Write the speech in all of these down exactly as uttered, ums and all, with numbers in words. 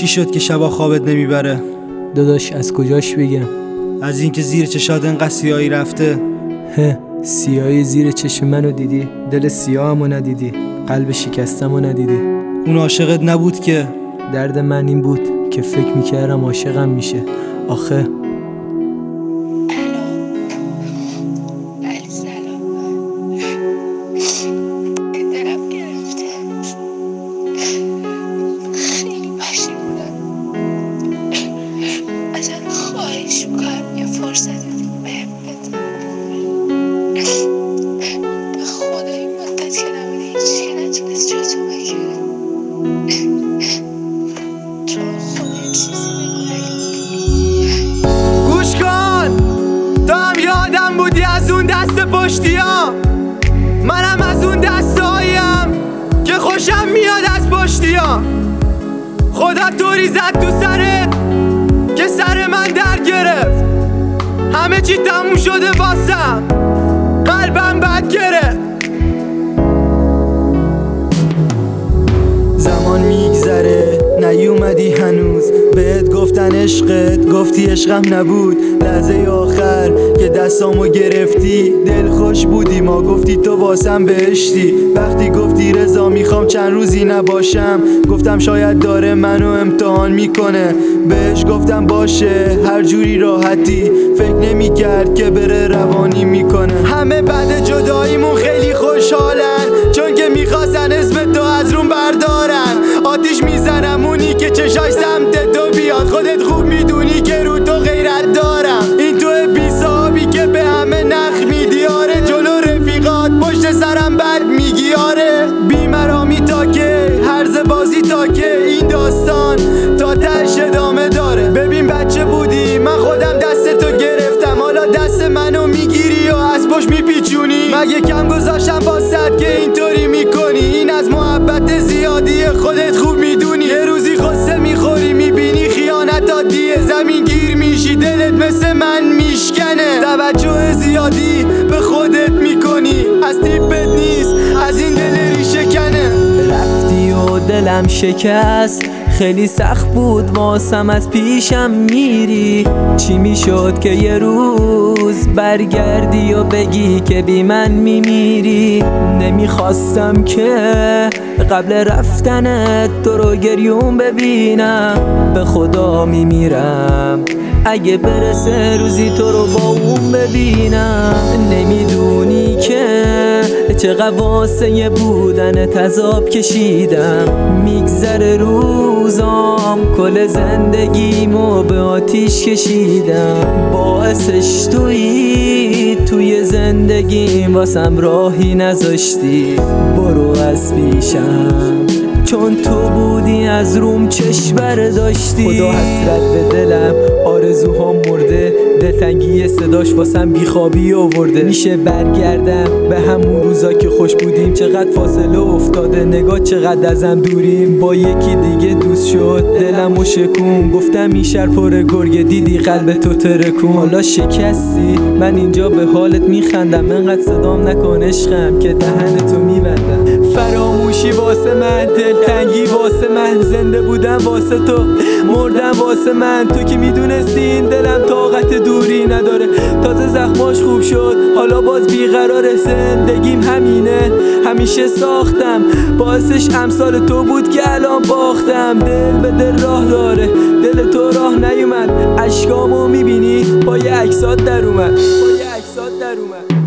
چی شد که شبا خوابت نمیبره؟ داداش از کجاش بگم؟ از اینکه زیر چشات انقدر سیاهی رفته. هه، سیاهی زیر چشم منو دیدی؟ دل سیاهمو ندیدی؟ قلب شکستمو ندیدی؟ اون عاشقت نبود که؟ درد من این بود که فکر میکردم عاشقم میشه. آخه خواهش میکنم یه فرصت بهم بده. به خدا این مدت که نبوده هیچی نتونست جا تو بگیره. تو خدا چیزی بگو. گوش کن، تو هم یادم بودی از اون دست پشتی ها، منم از اون دستاییم که خوشم میاد از پشتی ها. خدا طوری زد تو سرت که سر من در گرفت، همه چی تموم شده واسم، قلبم بد گرفت. زمان میگذره نیومدی هنوز، بهت گفتن عشقت گفتی عشقم نبود. لحظه آخر که دستامو گرفتی دل خوش بودی، ما گفتی تو واسم بهشتی. وقتی گفتی رضا میخوام چند روزی نباشم، گفتم شاید داره منو امتحان میکنه. بهش گفتم باشه هر جوری راحتی، فکر نمیکرد که بره روانی میکنه. همه بعد جداییمون خیلی خوشحالن، چون که میخواستن اسم تو از روم بردارن. آتیش میزنم اونی که چشاش سمت تو بیاد، خودت خوب میدونی که رو تو غیرت دارم. این تو بی صحابی که به همه نخ میدی، آره جلو رفیقات پشت سرم بد میگی. آره بیمرامی تا که هرز بازی تا که این داستان تا تش ادامه داره. ببین بچه بودی من خودم دست تو گرفتم، حالا دست منو میگیری و از پشت میپیچونی. مگه کم گذاشتم واسد که اینطوری میکنی؟ این از محبت زیادی خودت خوب میدونی. یه روزی خسته میخوری میبینی خیانت عادیه، زمین گیر میشی دلت مثل من میشکنه. توجه زیادی به خودت میکنی، از تیپت نیست از این دل ریشه کنه. رفتی و دلم شکست، خیلی سخت بود واسم از پیشم میری. چی میشد که یه روز برگردی و بگی که بی من میمیری؟ نمیخواستم که قبل رفتنت تو رو گریون ببینم، به خدا میمیرم اگه برسه روزی تو رو با اون ببینم. نمیدونی که چقدر واسه بودن تذاب کشیدم، میگذره روزام کل زندگیمو به آتیش کشیدم. باعثش تویی توی زندگیم، واسم راهی نذاشتی برو از پیشم، چون تو بودی از روم چشم برداشتی. خدا حسرت به دلم آرزوها مرده، دلتنگی صداش واسم بیخوابی آورده. میشه برگردم به همون روزا که خوش بودیم؟ چقدر فاصله افتاده، نگاه چقدر ازم دوریم. با یکی دیگه دوست شد دلم و شکون، گفتم این شهر پر گرگه دیدی قلب تو ترکون. حالا شکستی من اینجا به حالت میخندم، انقدر صدام نکن عشقم که دهنتو میبندم. فراموشی واسه من، دلتنگی واسه من، زنده بودم واسه تو مردم واسه من. تو که میدونستی این دلم طاقت دوری نداره، تازه زخماش خوب شد حالا باز بیقراره. زندگیم همینه همیشه ساختم، باعثش امثال تو بود که الان باختم. دل به دل راه داره، دل تو راه نیومد، اشکامو میبینی با یه عکسات در اومد، با یه عکسات در اومد.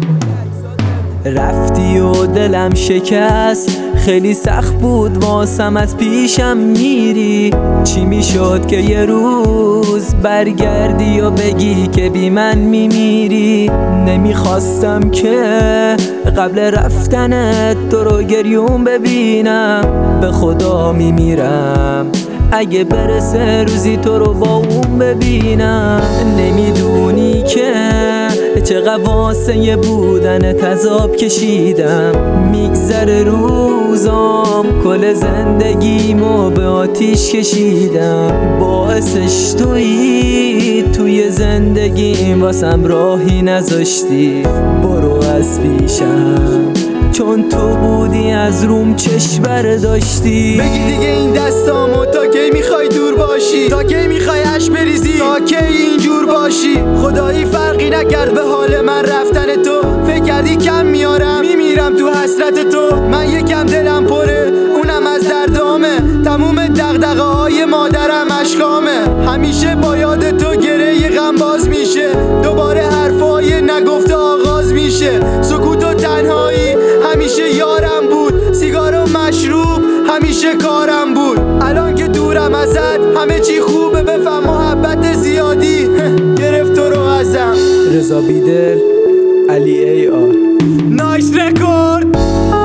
رفتی و دلم شکست، خیلی سخت بود واسم از پیشم میری. چی میشد که یه روز برگردی و بگی که بی من میمیری؟ نمیخواستم که قبل رفتنت تو رو گریون ببینم، به خدا میمیرم اگه برسه روزی تو رو با اون ببینم. نمیدونی که چقدر واسه بودن تذاب کشیدم، میگذره روزام کل زندگیمو به آتیش کشیدم. باعثش تویی توی زندگیم، واسم راهی نذاشتی برو از پیشم، چون تو بودی از روم چشم برداشتی. بگی دیگه این دستامو تا کی میخوای دور باشی، تا کی میخوای اش بریزی، تا کی اینجور باشی. خدایی فرقی نکرد به حال من رفتن تو، فکر کردی کم میارم میمیرم تو حسرت تو. من یکم دلم پره اونم از دردامه، تموم دغدغه های مادرم اشکامه. همیشه با یاد تو گره غم باز میشه، دوباره حرفای نگفته آغاز میشه. سکوت و تنهایی همیشه یارم بود، سیگار و مشروب همیشه کارم بود. الان که دورم ازت همه چی خوبه، بفهم محبت زیادی گرفت تو رو ازم. رضا بیدل، علی ای آر. نایس رکورد.